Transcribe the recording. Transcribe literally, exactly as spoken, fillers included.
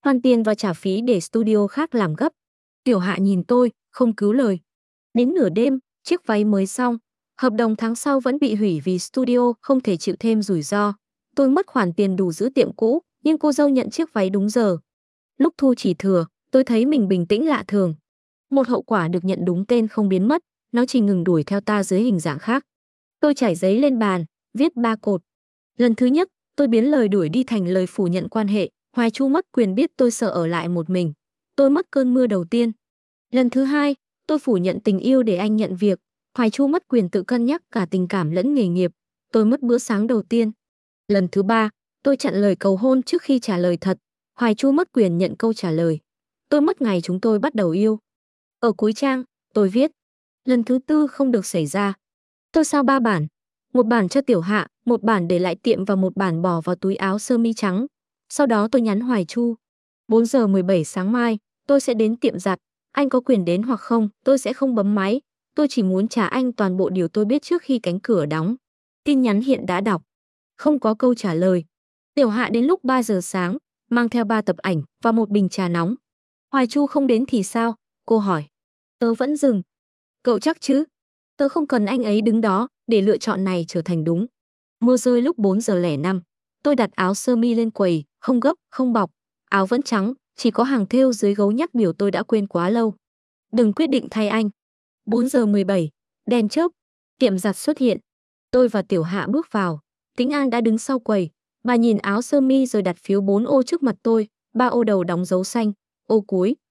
Hoàn tiền và trả phí để studio khác làm gấp. Tiểu Hạ nhìn tôi, không cứu lời. Đến nửa đêm, chiếc váy mới xong, hợp đồng tháng sau vẫn bị hủy vì studio không thể chịu thêm rủi ro. Tôi mất khoản tiền đủ giữ tiệm cũ, nhưng cô dâu nhận chiếc váy đúng giờ. Lúc thu chỉ thừa, tôi thấy mình bình tĩnh lạ thường. Một hậu quả được nhận đúng tên không biến mất, nó chỉ ngừng đuổi theo ta dưới hình dạng khác. Tôi trải giấy lên bàn, viết ba cột. Lần thứ nhất, tôi biến lời đuổi đi thành lời phủ nhận quan hệ. Hoài Chu mất quyền biết tôi sợ ở lại một mình. Tôi mất cơn mưa đầu tiên. Lần thứ hai, tôi phủ nhận tình yêu để anh nhận việc. Hoài Chu mất quyền tự cân nhắc cả tình cảm lẫn nghề nghiệp. Tôi mất bữa sáng đầu tiên. Lần thứ ba, tôi chặn lời cầu hôn trước khi trả lời thật. Hoài Chu mất quyền nhận câu trả lời. Tôi mất ngày chúng tôi bắt đầu yêu. Ở cuối trang, tôi viết. Lần thứ tư không được xảy ra. Tôi sao ba bản. Một bản cho Tiểu Hạ, một bản để lại tiệm và một bản bỏ vào túi áo sơ mi trắng. Sau đó tôi nhắn Hoài Chu. bốn giờ mười bảy sáng mai, tôi sẽ đến tiệm giặt. Anh có quyền đến hoặc không, tôi sẽ không bấm máy. Tôi chỉ muốn trả anh toàn bộ điều tôi biết trước khi cánh cửa đóng. Tin nhắn hiện đã đọc. Không có câu trả lời. Tiểu Hạ đến lúc ba giờ sáng, mang theo ba tập ảnh và một bình trà nóng. Hoài Chu không đến thì sao? Cô hỏi. Tớ vẫn dừng. Cậu chắc chứ? Tớ không cần anh ấy đứng đó để lựa chọn này trở thành đúng. Mưa rơi lúc bốn giờ lẻ năm. Tôi đặt áo sơ mi lên quầy, không gấp, không bọc. Áo vẫn trắng, chỉ có hàng thêu dưới gấu nhắc biểu tôi đã quên quá lâu. Đừng quyết định thay anh. bốn giờ mười bảy, đèn chớp, tiệm giặt xuất hiện. Tôi và Tiểu Hạ bước vào. Tĩnh An đã đứng sau quầy. Bà nhìn áo sơ mi rồi đặt phiếu bốn ô trước mặt tôi. Ba ô đầu đóng dấu xanh, ô cuối